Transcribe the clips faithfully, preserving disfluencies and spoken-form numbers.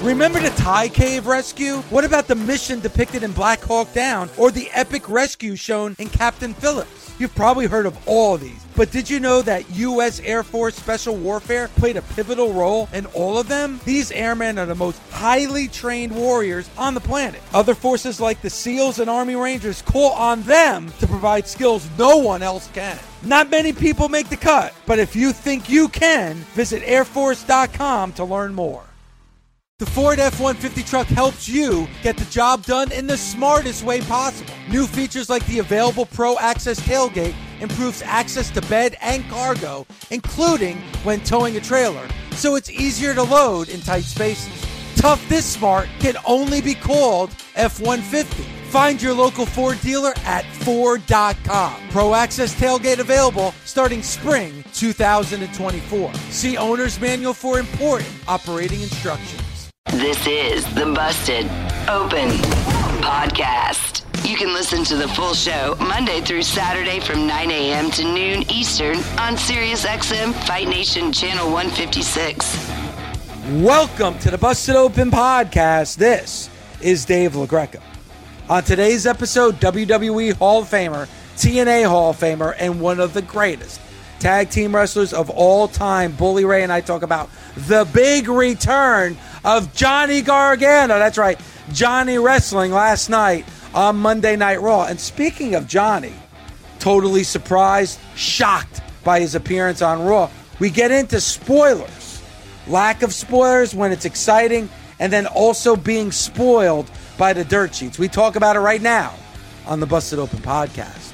Remember the Thai cave rescue? What about the mission depicted in Black Hawk Down or the epic rescue shown in Captain Phillips? You've probably heard of all of these, but did you know that U S Air Force Special Warfare played a pivotal role in all of them? These airmen are the most highly trained warriors on the planet. Other forces like the SEALs and Army Rangers call on them to provide skills no one else can. Not many people make the cut, but if you think you can, visit air force dot com to learn more. The Ford F one fifty truck helps you get the job done in the smartest way possible. New features like the available Pro Access tailgate improves access to bed and cargo, including when towing a trailer, so it's easier to load in tight spaces. Tough this smart can only be called F one fifty. Find your local Ford dealer at Ford dot com. Pro Access tailgate available starting spring two thousand twenty-four. See Owner's Manual for important operating instructions. This is the Busted Open Podcast. You can listen to the full show Monday through Saturday from nine a.m. to noon Eastern on SiriusXM Fight Nation Channel one fifty-six. Welcome to the Busted Open Podcast. This is Dave LaGreca. On today's episode, W W E Hall of Famer, T N A Hall of Famer, and one of the greatest tag team wrestlers of all time, Bully Ray, and I talk about the big return of Johnny Gargano. That's right, Johnny wrestling last night on Monday Night Raw. And speaking of Johnny, totally surprised, shocked by his appearance on Raw. We get into spoilers, lack of spoilers when it's exciting, and then also being spoiled by the dirt sheets. We talk about it right now on the Busted Open Podcast.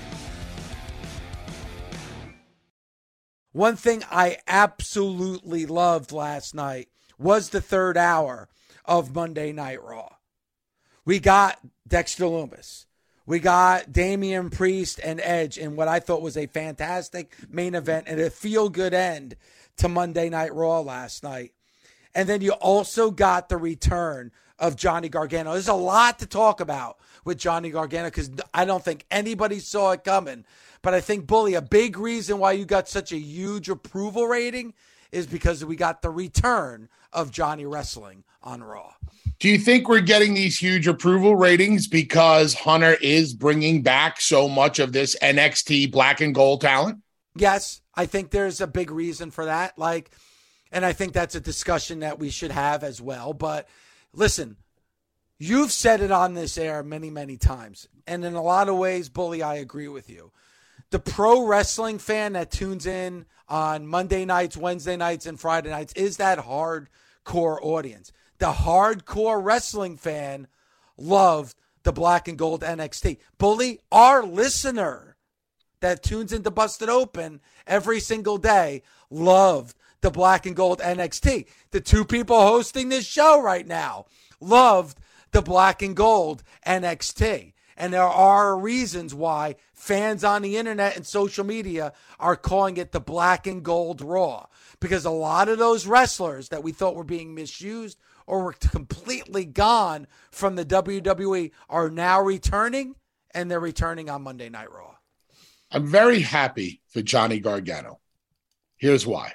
One thing I absolutely loved last night was the third hour of Monday Night Raw. We got Dexter Lumis. We got Damian Priest and Edge in what I thought was a fantastic main event and a feel-good end to Monday Night Raw last night. And then you also got the return of Johnny Gargano. There's a lot to talk about with Johnny Gargano because I don't think anybody saw it coming. But I think, Bully, a big reason why you got such a huge approval rating is because we got the return of Johnny wrestling on Raw. Do you think we're getting these huge approval ratings because Hunter is bringing back so much of this N X T black and gold talent? Yes, I think there's a big reason for that. Like, and I think that's a discussion that we should have as well. But listen, you've said it on this air many, many times. And in a lot of ways, Bully, I agree with you. The pro wrestling fan that tunes in on Monday nights, Wednesday nights, and Friday nights is that hardcore audience. The hardcore wrestling fan loved the black and gold N X T. Bully, our listener that tunes into Busted Open every single day loved the black and gold N X T. The two people hosting this show right now loved the black and gold N X T. And there are reasons why fans on the internet and social media are calling it the black and gold Raw. Because a lot of those wrestlers that we thought were being misused or were completely gone from the W W E are now returning, and they're returning on Monday Night Raw. I'm very happy for Johnny Gargano. Here's why.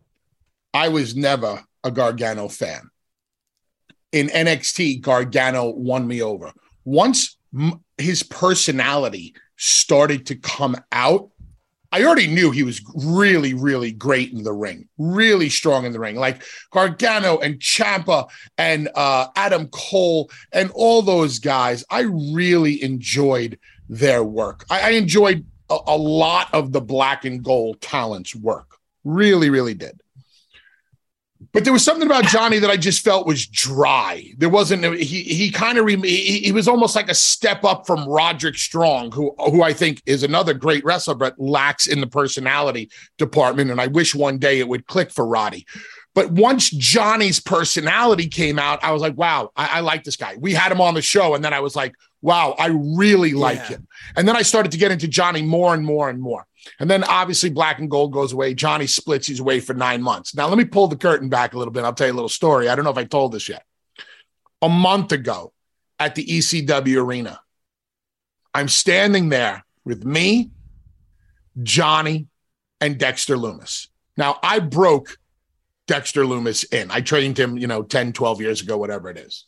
I was never a Gargano fan. In N X T, Gargano won me over. Once his personality started to come out, I already knew he was really, really great in the ring, really strong in the ring. Like Gargano and Ciampa and uh, Adam Cole and all those guys, I really enjoyed their work. I, I enjoyed a, a lot of the black and gold talent's work. Really, really did. But there was something about Johnny that I just felt was dry. There wasn't, he he kind of, he, he was almost like a step up from Roderick Strong, who, who I think is another great wrestler, but lacks in the personality department. And I wish one day it would click for Roddy. But once Johnny's personality came out, I was like, wow, I, I like this guy. We had him on the show. And then I was like, wow, I really like yeah. him. And then I started to get into Johnny more and more and more. And then obviously black and gold goes away. Johnny splits his way for nine months. Now let me pull the curtain back a little bit. I'll tell you a little story. I don't know if I told this yet. A month ago at the E C W arena, I'm standing there with me, Johnny, and Dexter Lumis. Now I broke Dexter Lumis in. I trained him, you know, ten, twelve years ago, whatever it is.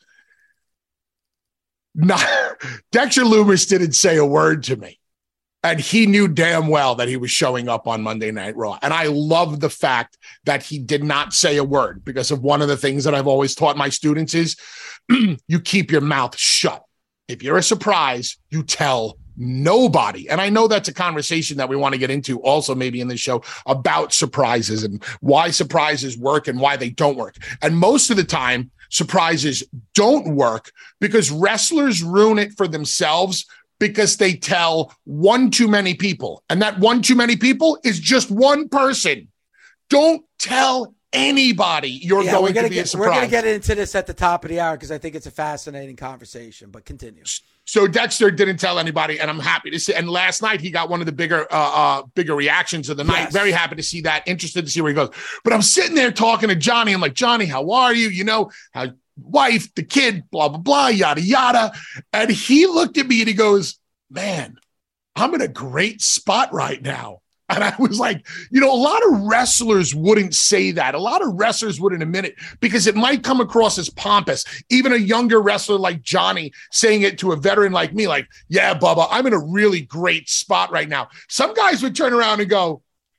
Not, Dexter Lumis didn't say a word to me. And he knew damn well that he was showing up on Monday Night Raw. And I love the fact that he did not say a word, because of one of the things that I've always taught my students is you keep your mouth shut. If you're a surprise, you tell nobody. And I know that's a conversation that we want to get into also maybe in this show about surprises and why surprises work and why they don't work. And most of the time, surprises don't work because wrestlers ruin it for themselves because they tell one too many people. And that one too many people is just one person. Don't tell anybody you're yeah, going gonna to be get, a surprise. We're going to get into this at the top of the hour because I think it's a fascinating conversation, but continue. So Dexter didn't tell anybody, and I'm happy to see. And last night he got one of the bigger, uh, uh, bigger reactions of the night. Yes. Very happy to see that. Interested to see where he goes. But I'm sitting there talking to Johnny. I'm like, Johnny, how are you? You know, how wife, the kid, blah, blah, blah, yada, yada. And he looked at me and he goes, man, I'm in a great spot right now. And I was like, you know, a lot of wrestlers wouldn't say that. A lot of wrestlers wouldn't admit it because it might come across as pompous. Even a younger wrestler like Johnny saying it to a veteran like me, like, yeah, Bubba, I'm in a really great spot right now. Some guys would turn around and go,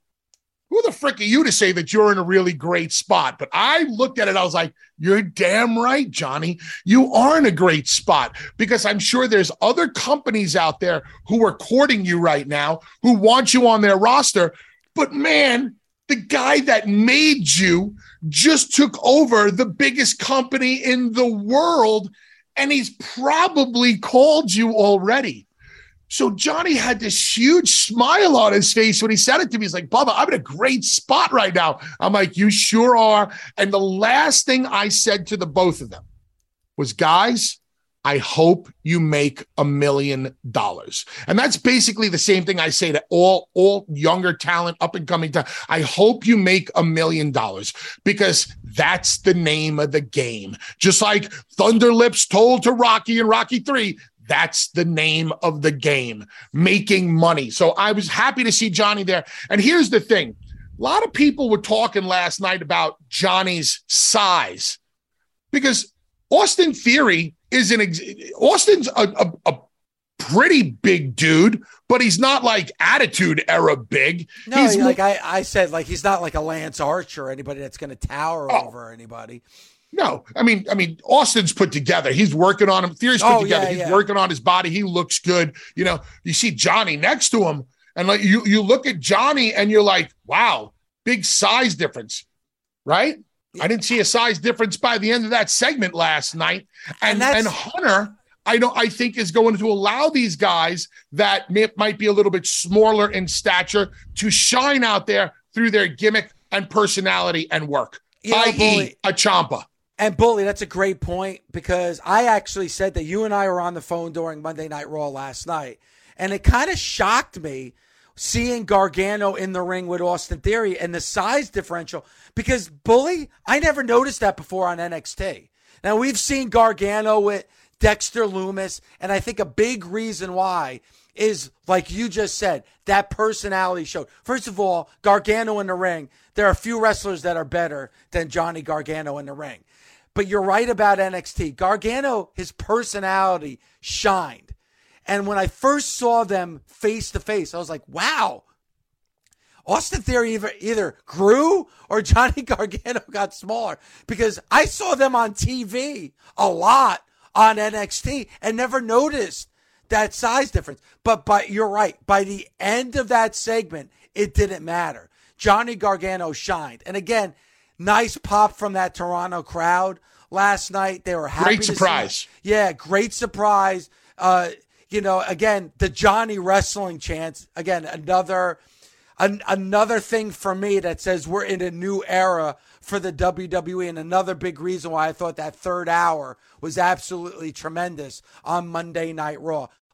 who the frick are you to say that you're in a really great spot? But I looked at it. I was like, you're damn right, Johnny. You are in a great spot because I'm sure there's other companies out there who are courting you right now, who want you on their roster. But man, the guy that made you just took over the biggest company in the world, and he's probably called you already. So Johnny had this huge smile on his face when he said it to me. He's like, Bubba, I'm in a great spot right now. I'm like, you sure are. And the last thing I said to the both of them was, guys, I hope you make a million dollars. And that's basically the same thing I say to all, all younger talent, up and coming talent. I hope you make a million dollars because that's the name of the game. Just like Thunder Lips told to Rocky in Rocky three, that's the name of the game, making money. So I was happy to see Johnny there. And here's the thing. A lot of people were talking last night about Johnny's size because Austin Theory is an, ex- Austin's a, a, a pretty big dude, but he's not like Attitude Era big. No, he's like mo- I, I said, like he's not like a Lance Archer or anybody that's going to tower Oh. over anybody. No, I mean, I mean, Austin's put together. He's working on him. Theory's put Oh, together. yeah, He's yeah. working on his body. He looks good. You know, you see Johnny next to him, and like you, you look at Johnny, and you're like, wow, big size difference, right? Yeah. I didn't see a size difference by the end of that segment last night, and And that's- and Hunter, I don't, I think is going to allow these guys that may, might be a little bit smaller in stature to shine out there through their gimmick and personality and work, You know, that is, Bully- a Ciampa. And Bully, that's a great point because I actually said that you and I were on the phone during Monday Night Raw last night, and it kind of shocked me seeing Gargano in the ring with Austin Theory and the size differential because, Bully, I never noticed that before on N X T. Now, we've seen Gargano with Dexter Lumis, and I think a big reason why is, like you just said, that personality showed. First of all, Gargano in the ring, there are a few wrestlers that are better than Johnny Gargano in the ring. But you're right about N X T. Gargano, his personality shined. And when I first saw them face to face, I was like, wow, Austin Theory either, either grew or Johnny Gargano got smaller because I saw them on T V a lot on N X T and never noticed that size difference. But, but you're right. By the end of that segment, it didn't matter. Johnny Gargano shined. And again, nice pop from that Toronto crowd last night. They were happy. Great to surprise. see- Yeah, great surprise. Uh, you know, again, the Johnny wrestling chants. Again, another an, another thing for me that says we're in a new era for the W W E, and another big reason why I thought that third hour was absolutely tremendous on Monday Night Raw.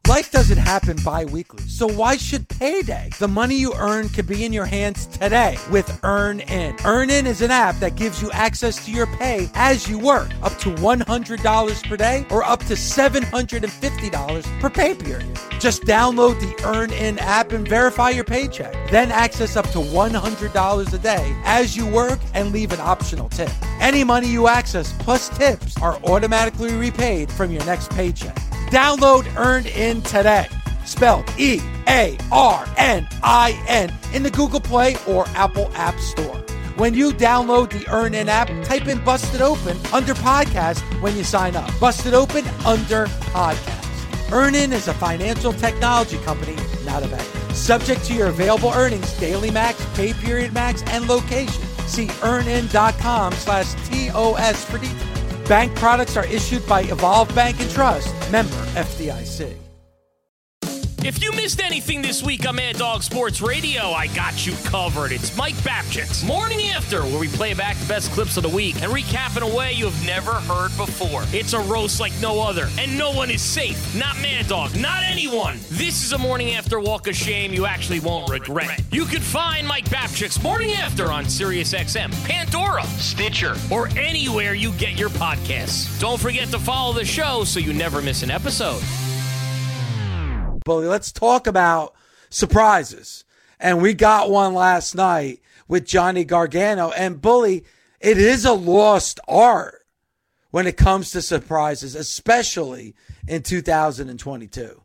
Life doesn't happen bi-weekly, so why should payday? The money you earn could be in your hands today with EarnIn. EarnIn is an app that gives you access to your pay as you work, up to one hundred dollars per day or up to seven hundred fifty dollars per pay period. Just download the EarnIn app and verify your paycheck. Then access up to one hundred dollars a day as you work and leave an optional tip. Any money you access plus tips are automatically repaid from your next paycheck. Download EarnIn today, spelled E A R N I N, in the Google Play or Apple App Store. When you download the EarnIn app, type in Busted Open under podcast when you sign up. Busted Open under podcast. EarnIn is a financial technology company, not a bank. Subject to your available earnings, daily max, pay period max, and location. See earnin.com slash TOS for details. Bank products are issued by Evolve Bank and Trust, member F D I C. If you missed anything this week on Mad Dog Sports Radio, I got you covered. It's Mike Babchick's Morning After, where we play back the best clips of the week and recap in a way you have never heard before. It's a roast like no other, and no one is safe. Not Mad Dog, not anyone. This is a Morning After walk of shame you actually won't regret. You can find Mike Babchick's Morning After on SiriusXM, Pandora, Stitcher, or anywhere you get your podcasts. Don't forget to follow the show so you never miss an episode. Bully, let's talk about surprises. And we got one last night with Johnny Gargano. And Bully, it is a lost art when it comes to surprises, especially in two thousand twenty-two.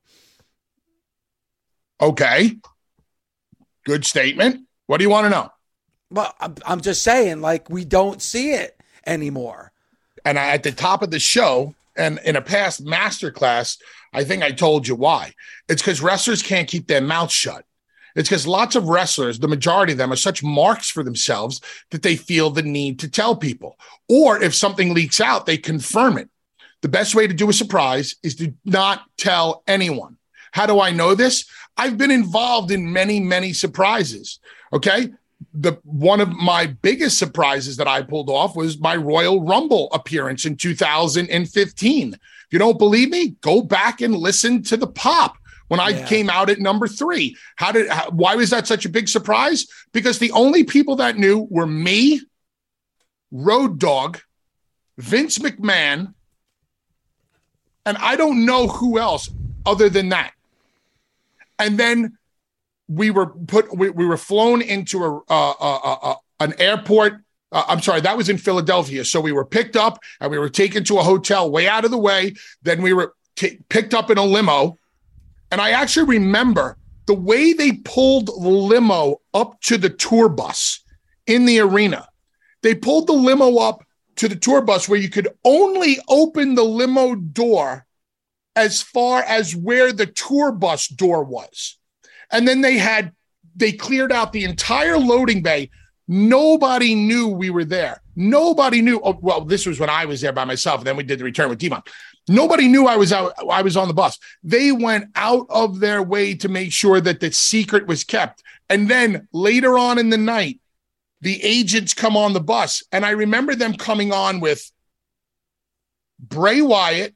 Okay. Good statement. What do you want to know? Well, I'm, I'm just saying, like, we don't see it anymore. And I, at the top of the show, and in a past masterclass, I think I told you why. It's because wrestlers can't keep their mouths shut. It's because lots of wrestlers, the majority of them, are such marks for themselves that they feel the need to tell people. Or if something leaks out, they confirm it. The best way to do a surprise is to not tell anyone. How do I know this? I've been involved in many, many surprises. Okay. The one of my biggest surprises that I pulled off was my Royal Rumble appearance in two thousand fifteen. If you don't believe me, go back and listen to the pop when I yeah. came out at number three. How did? How, why was that such a big surprise? Because the only people that knew were me, Road Dogg, Vince McMahon, and I don't know who else other than that. And then we were put. We, we were flown into a, uh, uh, uh, an airport. Uh, I'm sorry, that was in Philadelphia. So we were picked up and we were taken to a hotel way out of the way. Then we were t- picked up in a limo. And I actually remember the way they pulled the limo up to the tour bus in the arena. They pulled the limo up to the tour bus where you could only open the limo door as far as where the tour bus door was. And then they had, they cleared out the entire loading bay. Nobody knew we were there. Nobody knew. Oh, well, this was when I was there by myself. And then we did the return with D-Mon. Nobody knew I was out. I was on the bus. They went out of their way to make sure that the secret was kept. And then later on in the night, the agents come on the bus. And I remember them coming on with Bray Wyatt,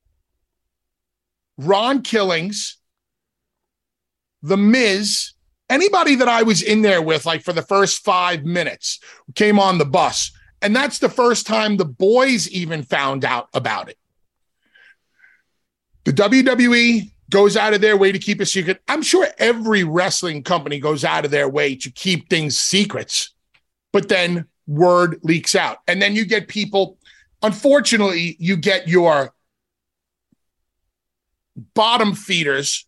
Ron Killings, The Miz, anybody that I was in there with, like for the first five minutes, came on the bus. And that's the first time the boys even found out about it. The W W E goes out of their way to keep a secret. I'm sure every wrestling company goes out of their way to keep things secrets, but then word leaks out. And then you get people, unfortunately, you get your bottom feeders,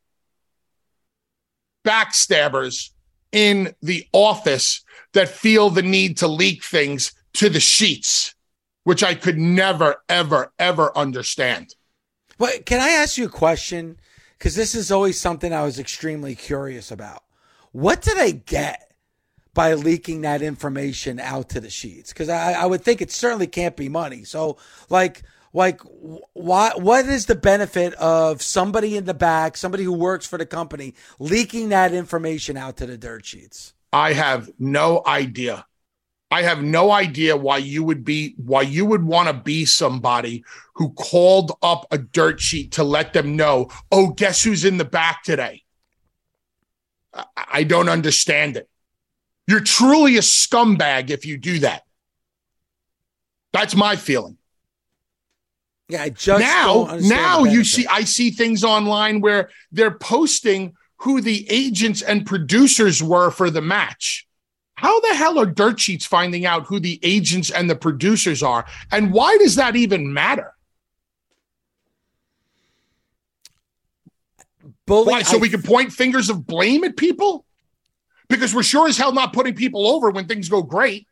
backstabbers in the office that feel the need to leak things to the sheets, which I could never, ever, ever understand. But can I ask you a question? Because this is always something I was extremely curious about. What do they get by leaking that information out to the sheets? Because I, I would think it certainly can't be money. So, like, like, why? What is the benefit of somebody in the back, somebody who works for the company, leaking that information out to the dirt sheets? I have no idea. I have no idea why you would be, why you would want to be somebody who called up a dirt sheet to let them know, oh, guess who's in the back today? I, I don't understand it. You're truly a scumbag if you do that. That's my feeling. Yeah, I just now, now you see, I see things online where they're posting who the agents and producers were for the match. How the hell are dirt sheets finding out who the agents and the producers are? And why does that even matter? Bully, why? So I, we can point fingers of blame at people? Because we're sure as hell not putting people over when things go great.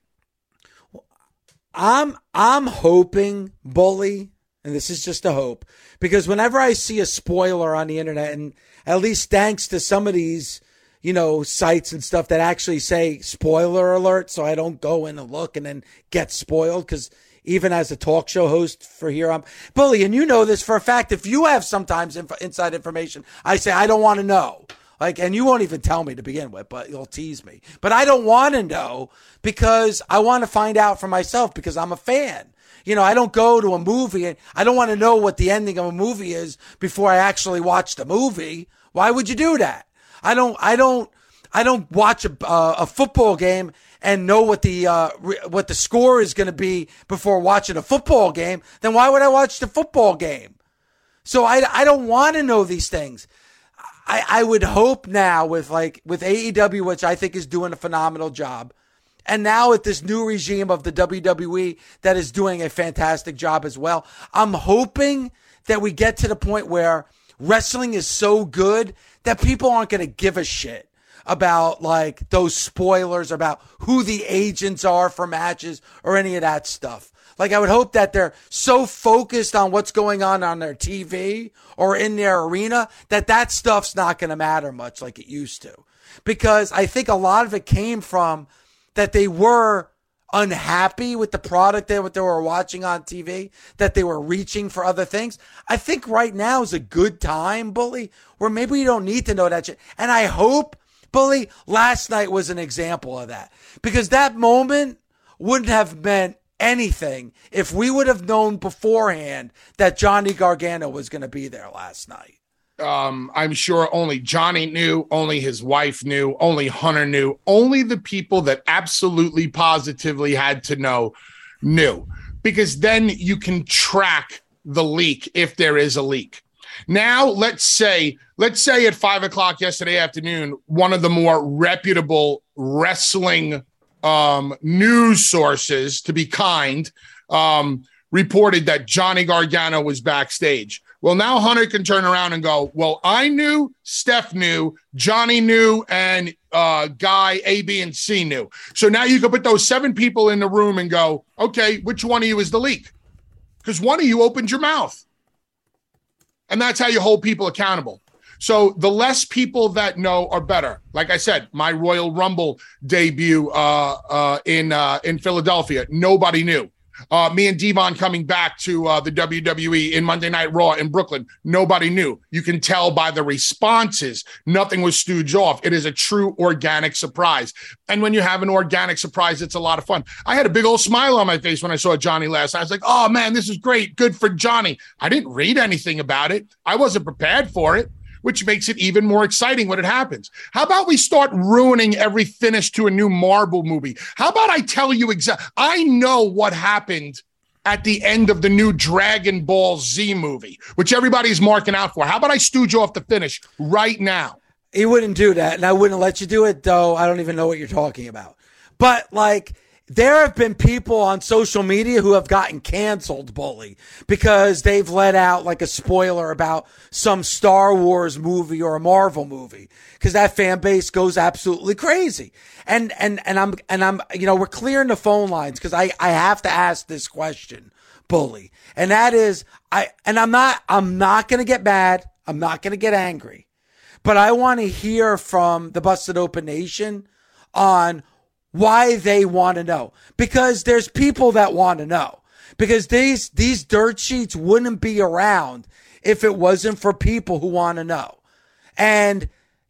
I'm I'm hoping, Bully, and this is just a hope, because whenever I see a spoiler on the internet, and at least thanks to some of these, you know, sites and stuff that actually say spoiler alert, so I don't go in and look and then get spoiled, because even as a talk show host for here, I'm Bully, and you know this for a fact. If you have sometimes inf- inside information, I say, I don't want to know. Like, and you won't even tell me to begin with, but you'll tease me. But I don't want to know because I want to find out for myself because I'm a fan. You know, I don't go to a movie and I don't want to know what the ending of a movie is before I actually watch the movie. Why would you do that? I don't, I don't, I don't watch a, uh, a football game and know what the, uh, re- what the score is going to be before watching a football game. Then why would I watch the football game? So I, I don't want to know these things. I, I would hope now with like with A E W, which I think is doing a phenomenal job, and now with this new regime of the W W E that is doing a fantastic job as well. I'm hoping that we get to the point where wrestling is so good that people aren't going to give a shit about like those spoilers about who the agents are for matches or any of that stuff. Like, I would hope that they're so focused on what's going on on their T V or in their arena that that stuff's not going to matter much like it used to. Because I think a lot of it came from that they were unhappy with the product that they were watching on T V, that they were reaching for other things. I think right now is a good time, Bully, where maybe you don't need to know that shit. And I hope, Bully, last night was an example of that. Because that moment wouldn't have meant anything if we would have known beforehand that Johnny Gargano was going to be there last night. Um, I'm sure only Johnny knew, only his wife knew, only Hunter knew, only the people that absolutely positively had to know knew, because then you can track the leak if there is a leak. Now, let's say, let's say at five o'clock yesterday afternoon, one of the more reputable wrestling Um, news sources, to be kind, um, reported that Johnny Gargano was backstage. Well, now Hunter can turn around and go, well, I knew, Steph knew, Johnny knew, and uh, Guy A, B, and C knew. So now you can put those seven people in the room and go, okay, which one of you is the leak? Because one of you opened your mouth. And that's how you hold people accountable. So the less people that know are better. Like I said, my Royal Rumble debut uh, uh, in uh, in Philadelphia, nobody knew. Uh, me and Devon coming back to uh, the W W E in Monday Night Raw in Brooklyn, nobody knew. You can tell by the responses, nothing was stooged off. It is a true organic surprise. And when you have an organic surprise, it's a lot of fun. I had a big old smile on my face when I saw Johnny last night. I was like, oh man, this is great. Good for Johnny. I didn't read anything about it. I wasn't prepared for it, which makes it even more exciting when it happens. How about we start ruining every finish to a new Marvel movie? How about I tell you exactly, I know what happened at the end of the new Dragon Ball Z movie, which everybody's marking out for. How about I stooge off the finish right now? He wouldn't do that, and I wouldn't let you do it, though. I don't even know what you're talking about. But, like, there have been people on social media who have gotten canceled, Bully, because they've let out like a spoiler about some Star Wars movie or a Marvel movie, because that fan base goes absolutely crazy. And, and, and I'm, and I'm, you know, we're clearing the phone lines because I, I have to ask this question, Bully. And that is, I, and I'm not, I'm not going to get mad. I'm not going to get angry, but I want to hear from the Busted Open Nation on why they want to know, because there's people that want to know, because these, these dirt sheets wouldn't be around if it wasn't for people who want to know. And,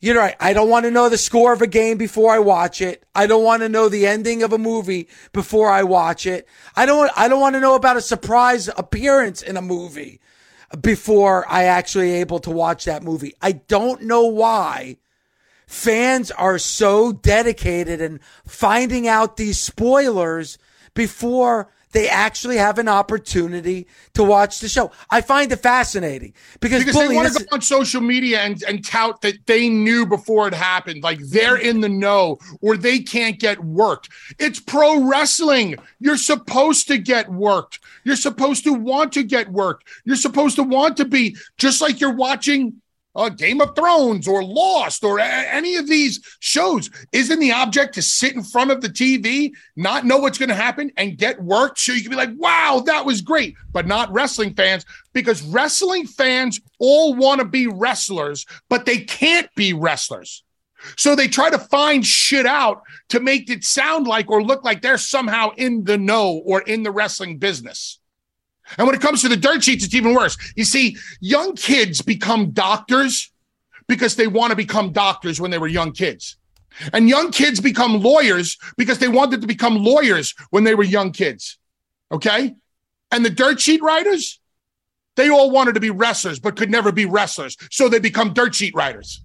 You're right. I don't want to know the score of a game before I watch it. I don't want to know the ending of a movie before I watch it. I don't, I don't want to know about a surprise appearance in a movie before I actually able to watch that movie. I don't know why fans are so dedicated in finding out these spoilers before they actually have an opportunity to watch the show. I find it fascinating because, because Bully, they want this to go on social media and, and tout that they knew before it happened, like they're in the know or they can't get worked. It's pro wrestling. You're supposed to get worked. You're supposed to want to get worked. You're supposed to want to be just like you're watching Uh, Game of Thrones or Lost or a- any of these shows. Isn't the object to sit in front of the T V, not know what's going to happen, and get worked so you can be like, wow, that was great, but not wrestling fans, because wrestling fans all want to be wrestlers, but they can't be wrestlers. So they try to find shit out to make it sound like or look like they're somehow in the know or in the wrestling business. And when it comes to the dirt sheets, it's even worse. You see, young kids become doctors because they want to become doctors when they were young kids. And young kids become lawyers because they wanted to become lawyers when they were young kids. Okay? And the dirt sheet writers, they all wanted to be wrestlers but could never be wrestlers. So they become dirt sheet writers.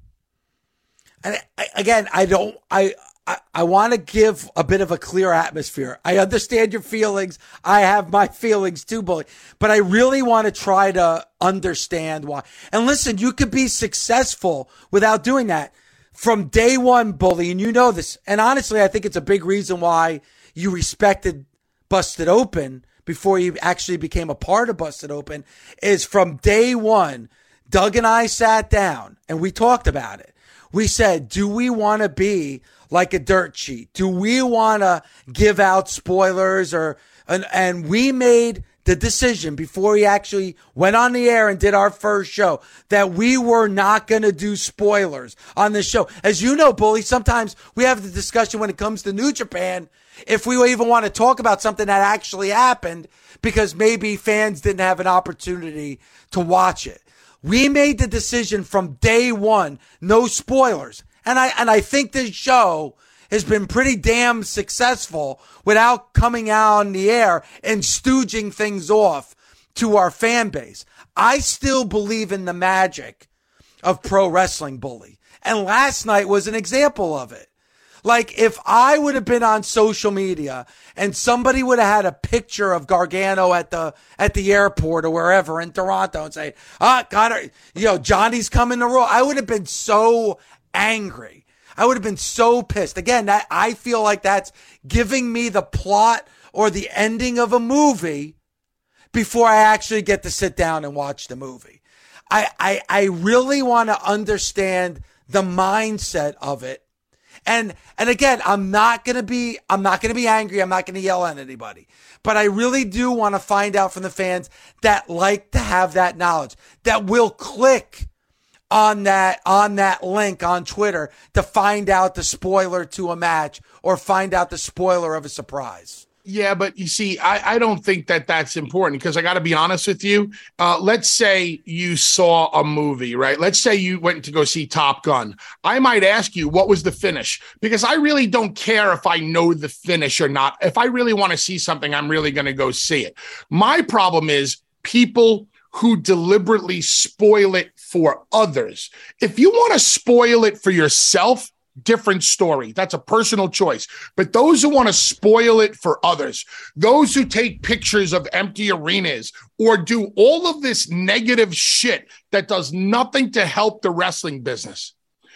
And I, again, I don't, I, I, I want to give a bit of a clear atmosphere. I understand your feelings. I have my feelings too, Bully. But I really want to try to understand why. And listen, you could be successful without doing that from day one, Bully. And you know this. And honestly, I think it's a big reason why you respected Busted Open before you actually became a part of Busted Open is from day one, Doug and I sat down and we talked about it. We said, do we want to be like a dirt sheet? Do we want to give out spoilers or, and, and we made the decision before we actually went on the air and did our first show that we were not going to do spoilers on this show. As you know, Bully, sometimes we have the discussion when it comes to New Japan, if we even want to talk about something that actually happened because maybe fans didn't have an opportunity to watch it. We made the decision from day one, no spoilers. And I, and I think this show has been pretty damn successful without coming out on the air and stooging things off to our fan base. I still believe in the magic of pro wrestling, Bully. And last night was an example of it. Like if I would have been on social media and somebody would have had a picture of Gargano at the at the airport or wherever in Toronto and say, "Ah, God, you know Johnny's coming to Raw," I would have been so angry. I would have been so pissed. Again, that I feel like that's giving me the plot or the ending of a movie before I actually get to sit down and watch the movie. I I, I really want to understand the mindset of it. And, and again, I'm not going to be, I'm not going to be angry. I'm not going to yell at anybody, but I really do want to find out from the fans that like to have that knowledge, that will click on that, on that link on Twitter to find out the spoiler to a match or find out the spoiler of a surprise. Yeah, but you see, I, I don't think that that's important because I got to be honest with you. Uh, let's say you saw a movie, right? Let's say you went to go see Top Gun. I might ask you, what was the finish? Because I really don't care if I know the finish or not. If I really want to see something, I'm really going to go see it. My problem is people who deliberately spoil it for others. If you want to spoil it for yourself, different story. That's a personal choice. But those who want to spoil it for others, those who take pictures of empty arenas or do all of this negative shit that does nothing to help the wrestling business,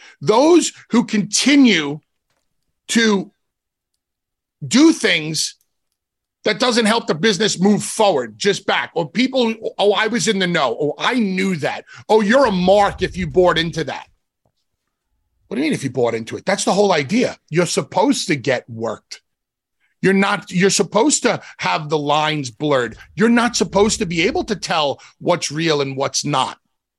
those who continue to do things that doesn't help the business move forward, just back, or people, oh, I was in the know, oh, I knew that. Oh, you're a mark if you bought into that. What do you mean if you bought into it? That's the whole idea. You're supposed to get worked. You're not, you're supposed to have the lines blurred. You're not supposed to be able to tell what's real and what's not.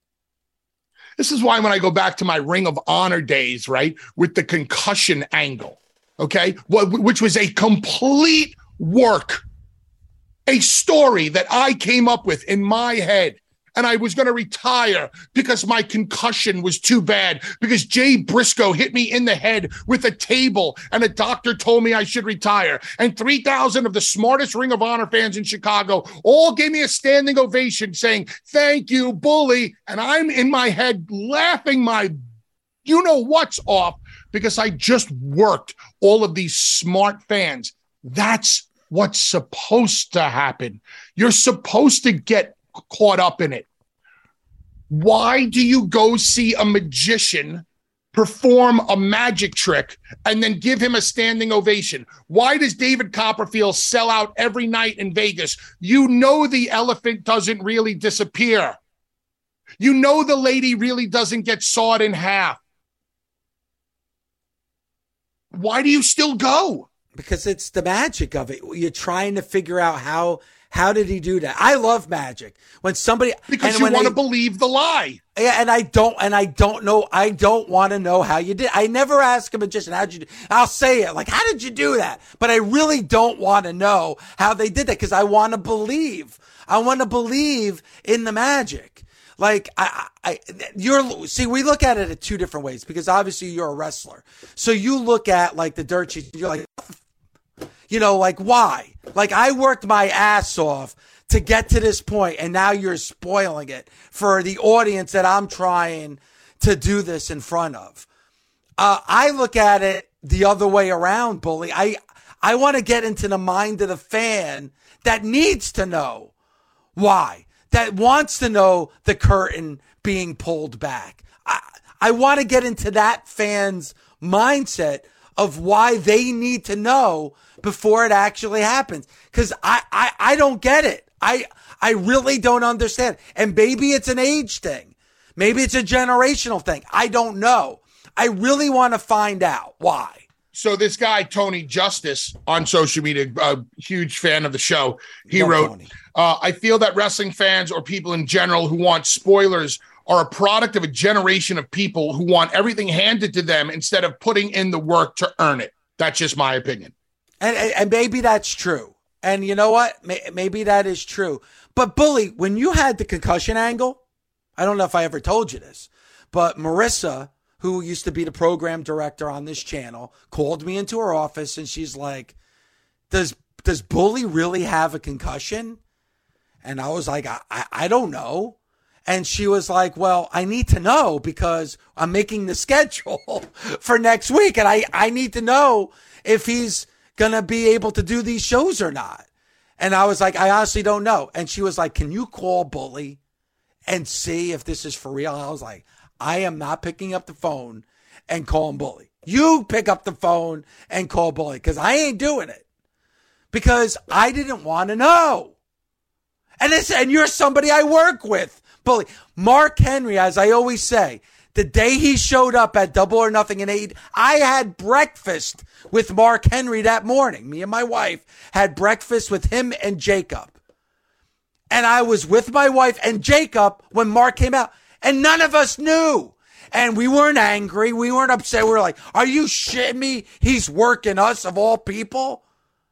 This is why when I go back to my Ring of Honor days, right, with the concussion angle, okay, which was a complete work, a story that I came up with in my head. and I was going to retire because my concussion was too bad, because Jay Briscoe hit me in the head with a table and a doctor told me I should retire. And three thousand of the smartest Ring of Honor fans in Chicago all gave me a standing ovation saying, thank you, Bully. And I'm in my head laughing my you know what's off because I just worked all of these smart fans. That's what's supposed to happen. You're supposed to get caught up in it. Why do you go see a magician perform a magic trick and then give him a standing ovation? Why does David Copperfield sell out every night in Vegas? You know the elephant doesn't really disappear. You know the lady really doesn't get sawed in half. Why do you still go? Because it's the magic of it. You're trying to figure out how how did he do that? I love magic. When somebody because you want to believe the lie. Yeah, and I don't and I don't know I don't want to know how you did. I never ask a magician, how'd you do? I'll say it like, how did you do that? But I really don't want to know how they did that because I want to believe. I want to believe in the magic. Like I, I, you're see, we look at it at two different ways because obviously you're a wrestler. So you look at like the dirt sheets, you're like, you know, like why? Like I worked my ass off to get to this point, and now you're spoiling it for the audience that I'm trying to do this in front of. Uh, I look at it the other way around, Bully. I, I want to get into the mind of the fan that needs to know why. That wants to know the curtain being pulled back. I, I want to get into that fan's mindset of why they need to know before it actually happens. Because I, I, I don't get it. I, I really don't understand. And maybe it's an age thing. Maybe it's a generational thing. I don't know. I really want to find out why. So this guy, Tony Justice, on social media, a huge fan of the show, he Love wrote, Tony. uh, I feel that wrestling fans or people in general who want spoilers are a product of a generation of people who want everything handed to them instead of putting in the work to earn it. That's just my opinion. And, and, and maybe that's true. And you know what? Maybe that is true. But Bully, when you had the concussion angle, I don't know if I ever told you this, but Marissa, who used to be the program director on this channel, called me into her office and she's like, does does Bully really have a concussion? And I was like, I, I, I don't know. And she was like, well, I need to know because I'm making the schedule for next week. And I, I need to know if he's going to be able to do these shows or not. And I was like, I honestly don't know. And she was like, can you call Bully and see if this is for real? And I was like, I am not picking up the phone and calling Bully. You pick up the phone and call Bully because I ain't doing it because I didn't want to know. And it's, and you're somebody I work with, Bully. Mark Henry, as I always say, the day he showed up at Double or Nothing in eight, I had breakfast with Mark Henry that morning. Me and my wife had breakfast with him and Jacob. And I was with my wife and Jacob when Mark came out. And none of us knew. And we weren't angry. We weren't upset. We were like, are you shitting me? He's working us of all people?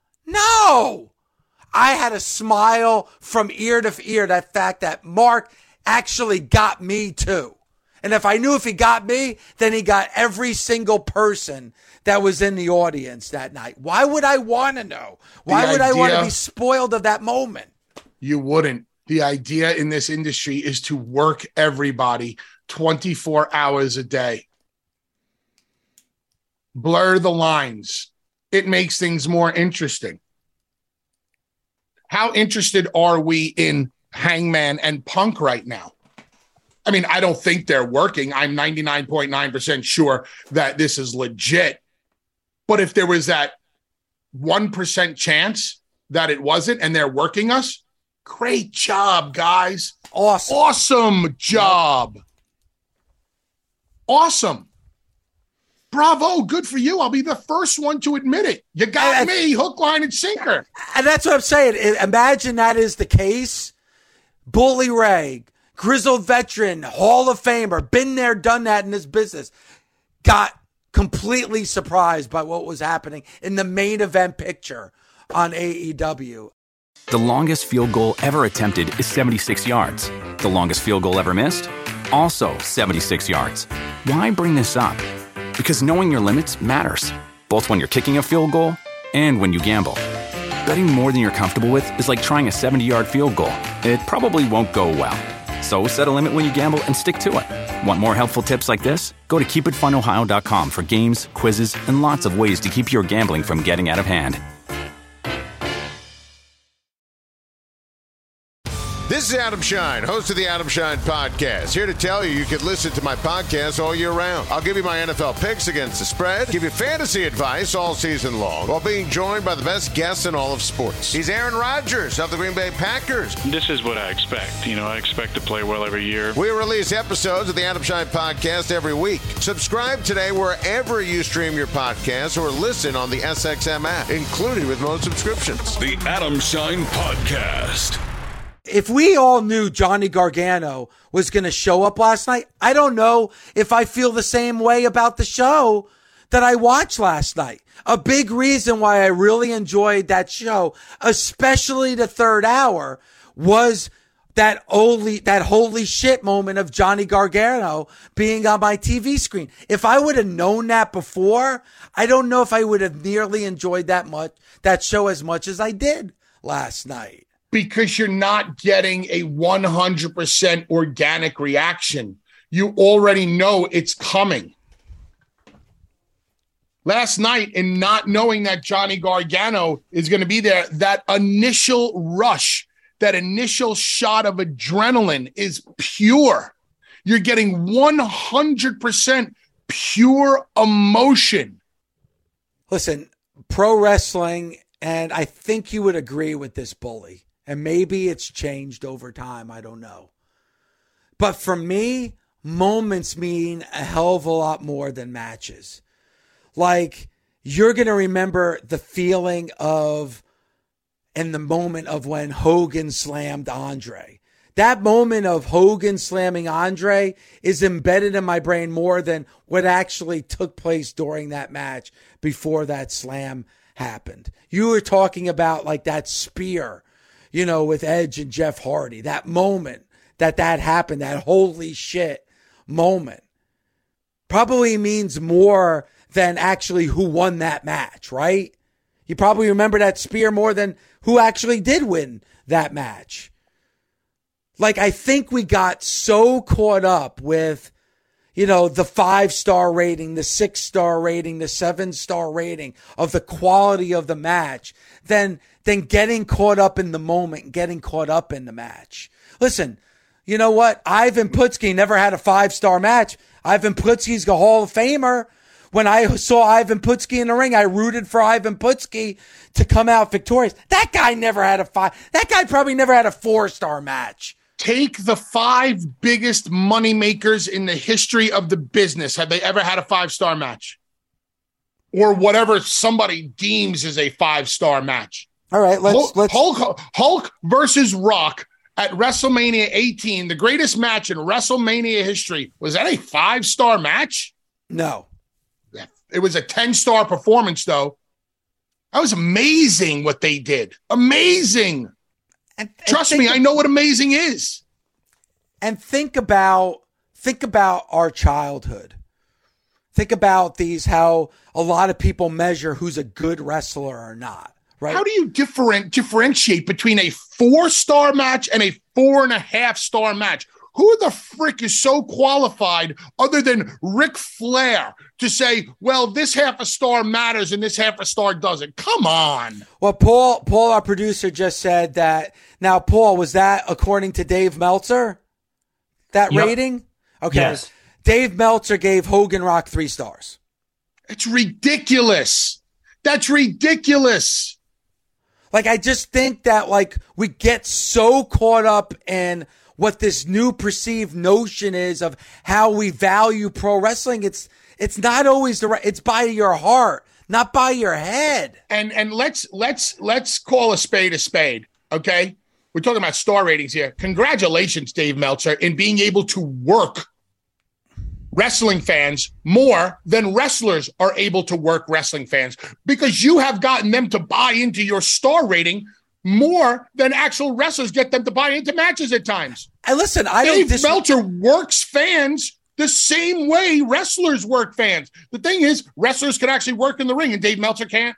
No. I had a smile from ear to ear, that fact that Mark actually got me too. And if I knew if he got me, then he got every single person that was in the audience that night. Why would I want to know? Why The would I want to idea- be spoiled of that moment? You wouldn't. The idea in this industry is to work everybody twenty-four hours a day. Blur the lines. It makes things more interesting. How interested are we in Hangman and Punk right now? I mean, I don't think they're working. I'm ninety-nine point nine percent sure that this is legit. But if there was that one percent chance that it wasn't and they're working us, great job, guys. Awesome. Awesome job. Awesome. Bravo. Good for you. I'll be the first one to admit it. You got And- me, hook, line, and sinker. And that's what I'm saying. I- Imagine that is the case. Bully Ray, grizzled veteran, Hall of Famer, been there, done that in this business, got completely surprised by what was happening in the main event picture on A E W. The longest field goal ever attempted is seventy-six yards. The longest field goal ever missed? Also seventy-six yards. Why bring this up? Because knowing your limits matters, both when you're kicking a field goal and when you gamble. Betting more than you're comfortable with is like trying a seventy-yard field goal. It probably won't go well. So set a limit when you gamble and stick to it. Want more helpful tips like this? Go to keep it fun ohio dot com for games, quizzes, and lots of ways to keep your gambling from getting out of hand. This is Adam Shine, host of the Adam Shine Podcast. Here to tell you you can listen to my podcast all year round. I'll give you my N F L picks against the spread, give you fantasy advice all season long, while being joined by the best guests in all of sports. He's Aaron Rodgers of the Green Bay Packers. This is what I expect. You know, I expect to play well every year. We release episodes of the Adam Shine Podcast every week. Subscribe today wherever you stream your podcasts or listen on the S X M app, included with most subscriptions. The Adam Shine Podcast. If we all knew Johnny Gargano was going to show up last night, I don't know if I feel the same way about the show that I watched last night. A big reason why I really enjoyed that show, especially the third hour, was that holy, that holy shit moment of Johnny Gargano being on my T V screen. If I would have known that before, I don't know if I would have nearly enjoyed that much, that show as much as I did last night. Because you're not getting a one hundred percent organic reaction. You already know it's coming. Last night, in not knowing that Johnny Gargano is going to be there, that initial rush, that initial shot of adrenaline is pure. You're getting one hundred percent pure emotion. Listen, pro wrestling, and I think you would agree with this, Bully. And maybe it's changed over time. I don't know. But for me, moments mean a hell of a lot more than matches. Like, you're going to remember the feeling of, and the moment of when Hogan slammed Andre. That moment of Hogan slamming Andre is embedded in my brain more than what actually took place during that match before that slam happened. You were talking about like that spear, you know, with Edge and Jeff Hardy, that moment that that happened, that holy shit moment, probably means more than actually who won that match, right? You probably remember that spear more than who actually did win that match. Like, I think we got so caught up with, you know, the five-star rating, the six-star rating, the seven-star rating of the quality of the match, then than getting caught up in the moment, getting caught up in the match. Listen, you know what? Ivan Putski never had a five-star match. Ivan Putski's a Hall of Famer. When I saw Ivan Putski in the ring, I rooted for Ivan Putski to come out victorious. That guy never had a five. That guy probably never had a four-star match. Take the five biggest moneymakers in the history of the business. Have they ever had a five-star match? Or whatever somebody deems as a five-star match. All right, let's Hulk, let's Hulk, Hulk versus Rock at WrestleMania eighteen, the greatest match in WrestleMania history. Was that a five-star match? No. It was a ten-star performance, though. That was amazing what they did. Amazing. And, and Trust me, I know what amazing is. And think about think about our childhood. Think about these, how a lot of people measure who's a good wrestler or not. Right. How do you different, differentiate between a four-star match and a four and a half star match? Who the frick is so qualified other than Ric Flair to say, well, this half a star matters and this half a star doesn't? Come on. Well, Paul, Paul, our producer, just said that. Now, Paul, was that according to Dave Meltzer? That yep. rating? Okay. Yes. Dave Meltzer gave Hogan Rock three stars. It's ridiculous. That's ridiculous. Like, I just think that, like, we get so caught up in what this new perceived notion is of how we value pro wrestling. It's it's not always the right. It's by your heart, not by your head. And and let's let's let's call a spade a spade. Okay, we're talking about star ratings here. Congratulations, Dave Meltzer, in being able to work wrestling fans more than wrestlers are able to work wrestling fans, because you have gotten them to buy into your star rating more than actual wrestlers get them to buy into matches at times. And listen, I Dave don't dis- Meltzer works fans the same way wrestlers work fans. The thing is, wrestlers can actually work in the ring, and Dave Meltzer can't.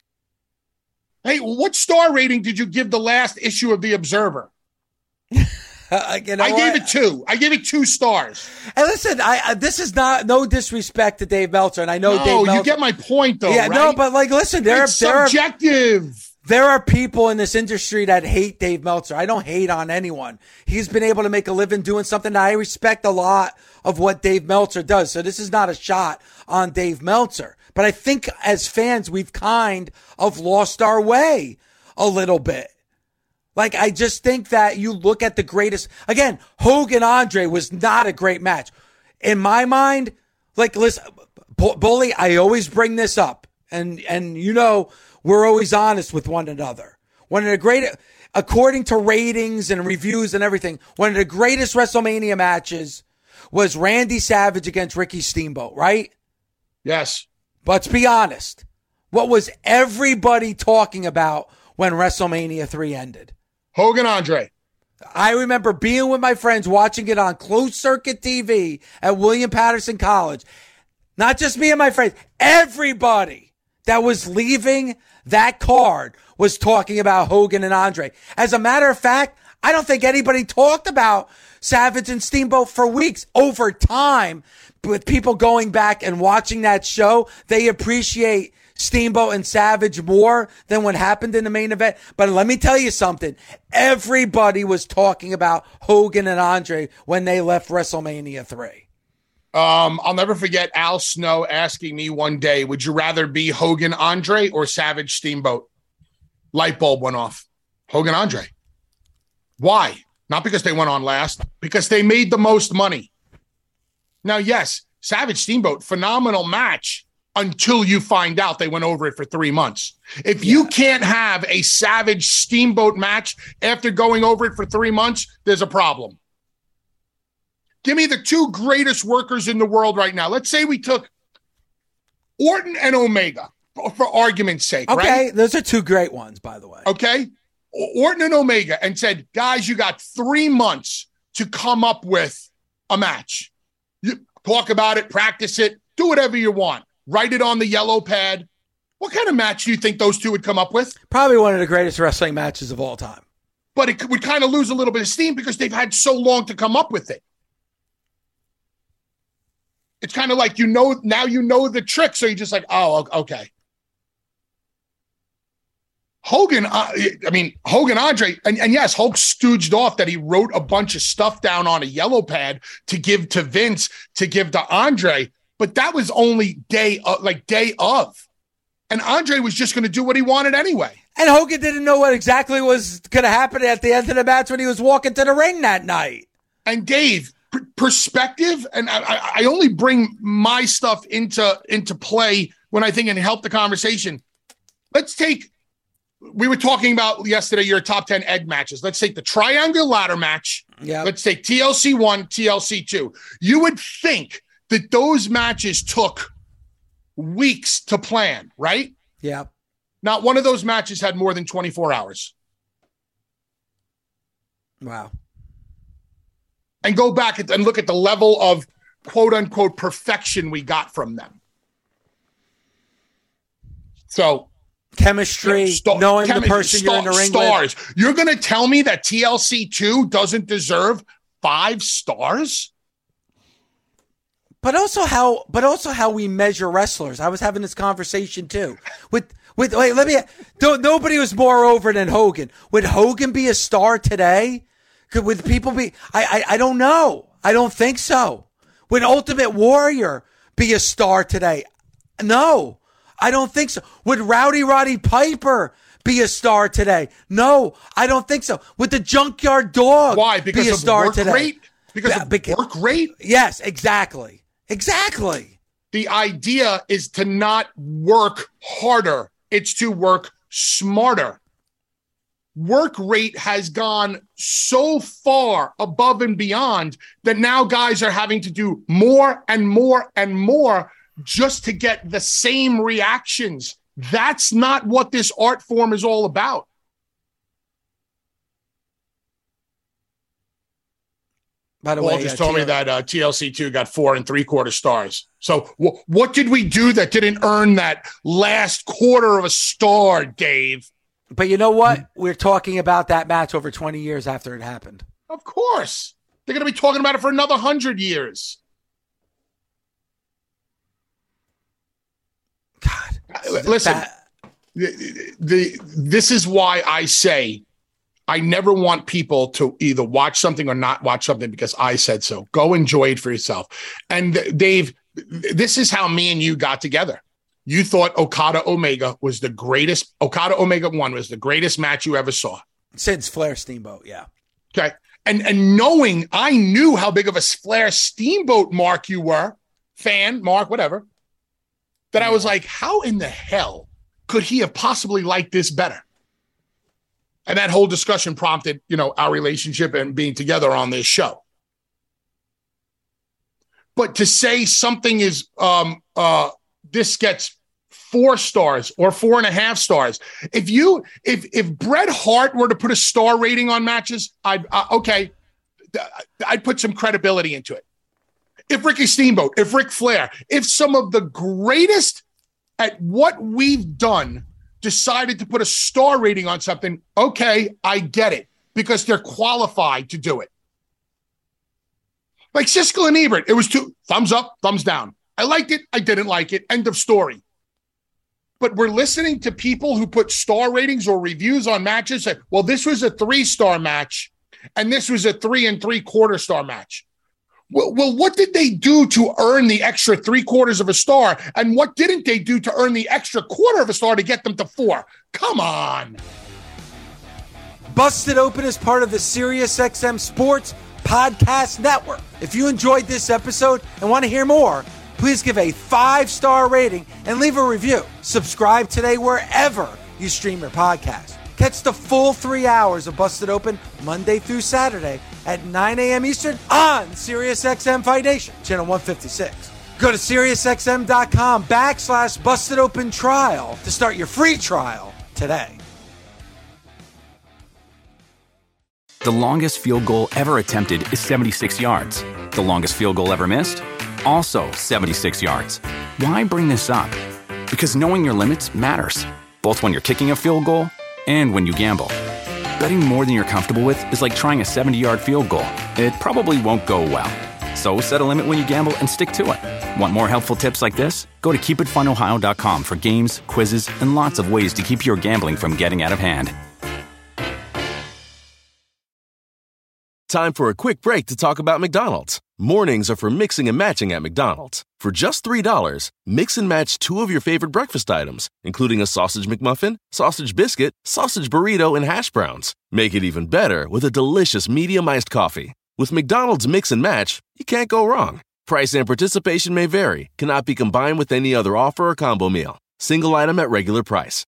Hey, what star rating did you give the last issue of The Observer? Uh, you know I what? gave it two. I gave it two stars. And listen, I uh, this is not no disrespect to Dave Meltzer, and I know No, Dave Meltzer. you get my point, though. Yeah, right? no, but like, listen, there it's are there subjective. are there are people in this industry that hate Dave Meltzer. I don't hate on anyone. He's been able to make a living doing something that I respect a lot of what Dave Meltzer does. So this is not a shot on Dave Meltzer, but I think as fans, we've kind of lost our way a little bit. Like, I just think that you look at the greatest, again, Hogan Andre was not a great match. In my mind, like, listen, Bully, I always bring this up. And, and you know, we're always honest with one another. One of the great, according to ratings and reviews and everything, one of the greatest WrestleMania matches was Randy Savage against Ricky Steamboat, right? Yes. But let's be honest. What was everybody talking about when WrestleMania three ended? Hogan Andre. I remember being with my friends watching it on closed circuit T V at William Patterson College. Not just me and my friends. Everybody that was leaving that card was talking about Hogan and Andre. As a matter of fact, I don't think anybody talked about Savage and Steamboat for weeks. Over time, with people going back and watching that show, they appreciate Steamboat and Savage more than what happened in the main event. But let me tell you something. Everybody was talking about Hogan and Andre when they left WrestleMania three. Um, I'll never forget Al Snow asking me one day, would you rather be Hogan Andre or Savage Steamboat? Light bulb went off. Hogan Andre. Why? Not because they went on last, because they made the most money. Now, yes, Savage Steamboat, phenomenal match. Until you find out they went over it for three months. If you can't have a Savage Steamboat match after going over it for three months, there's a problem. Give me the two greatest workers in the world right now. Let's say we took Orton and Omega, for argument's sake, okay, right? Those are two great ones, by the way. Okay? Orton and Omega, and said, guys, you got three months to come up with a match. You talk about it, practice it, do whatever you want. Write it on the yellow pad. What kind of match do you think those two would come up with? Probably one of the greatest wrestling matches of all time. But it would kind of lose a little bit of steam because they've had so long to come up with it. It's kind of like, you know, now you know the trick, so you're just like, oh, okay. Hogan, uh, I mean, Hogan Andre, and, and yes, Hulk stooged off that he wrote a bunch of stuff down on a yellow pad to give to Vince, to give to Andre. But that was only day, uh, like day of. And Andre was just going to do what he wanted anyway. And Hogan didn't know what exactly was going to happen at the end of the match when he was walking to the ring that night. And Dave, p- perspective, and I, I only bring my stuff into, into play when I think it can help the conversation. Let's take, we were talking about yesterday your top ten Ed matches. Let's take the Triangle Ladder match. Yeah. Let's take T L C one, T L C two. You would think that those matches took weeks to plan, right? Yeah. Not one of those matches had more than twenty-four hours. Wow. And go back and look at the level of quote unquote perfection we got from them. So chemistry, star- knowing chemi- the person star- you're in the ring stars. with. You're going to tell me that T L C two doesn't deserve five stars? But also how, but also how we measure wrestlers. I was having this conversation too. With, with, wait, let me, don't, nobody was more over than Hogan. Would Hogan be a star today? Could, would people be, I, I, I don't know. I don't think so. Would Ultimate Warrior be a star today? No, I don't think so. Would Rowdy Roddy Piper be a star today? No, I don't think so. Would the Junkyard Dog Why? Because be a of star work today? rate? Because Yeah, of beca- work rate? Yes, exactly. Exactly. The idea is to not work harder. It's to work smarter. Work rate has gone so far above and beyond that now guys are having to do more and more and more just to get the same reactions. That's not what this art form is all about. By the Paul way, just uh, told me T L- that uh, T L C two got four and three quarter stars. So w- what did we do that didn't earn that last quarter of a star, Dave? But you know what? We're talking about that match over twenty years after it happened. Of course. They're going to be talking about it for another one hundred years. God. Listen, That- the, the, this is why I say I never want people to either watch something or not watch something because I said so. Go enjoy it for yourself. And Dave, this is how me and you got together. You thought Okada Omega was the greatest. Okada Omega one was the greatest match you ever saw. Since Flair Steamboat, yeah. Okay. And, and knowing I knew how big of a Flair Steamboat Mark you were, fan, Mark, whatever, that I was like, how in the hell could he have possibly liked this better? And that whole discussion prompted, you know, our relationship and being together on this show. But to say something is, um, uh, this gets four stars or four and a half stars. If you, if if Bret Hart were to put a star rating on matches, I'd uh, okay, I'd put some credibility into it. If Ricky Steamboat, if Ric Flair, if some of the greatest at what we've done decided to put a star rating on something, okay, I get it, because they're qualified to do it. Like Siskel and Ebert, it was two thumbs up, thumbs down. I liked it, I didn't like it, end of story. But we're listening to people who put star ratings or reviews on matches, say, well, this was a three-star match, and this was a three and three-quarter star match. Well, well, what did they do to earn the extra three quarters of a star? And what didn't they do to earn the extra quarter of a star to get them to four? Come on. Busted Open is part of the SiriusXM Sports Podcast Network. If you enjoyed this episode and want to hear more, please give a five-star rating and leave a review. Subscribe today wherever you stream your podcast. Catch the full three hours of Busted Open Monday through Saturday at nine a.m. Eastern on SiriusXM Fight Nation, channel one fifty-six. Go to SiriusXM.com backslash Busted Open Trial to start your free trial today. The longest field goal ever attempted is seventy-six yards. The longest field goal ever missed? Also seventy-six yards. Why bring this up? Because knowing your limits matters, both when you're kicking a field goal and when you gamble. Betting more than you're comfortable with is like trying a seventy-yard field goal. It probably won't go well. So set a limit when you gamble and stick to it. Want more helpful tips like this? Go to keep it fun ohio dot com for games, quizzes, and lots of ways to keep your gambling from getting out of hand. Time for a quick break to talk about McDonald's. Mornings are for mixing and matching at McDonald's. For just three dollars, mix and match two of your favorite breakfast items, including a sausage McMuffin, sausage biscuit, sausage burrito, and hash browns. Make it even better with a delicious medium iced coffee. With McDonald's Mix and Match, you can't go wrong. Price and participation may vary, cannot be combined with any other offer or combo meal. Single item at regular price.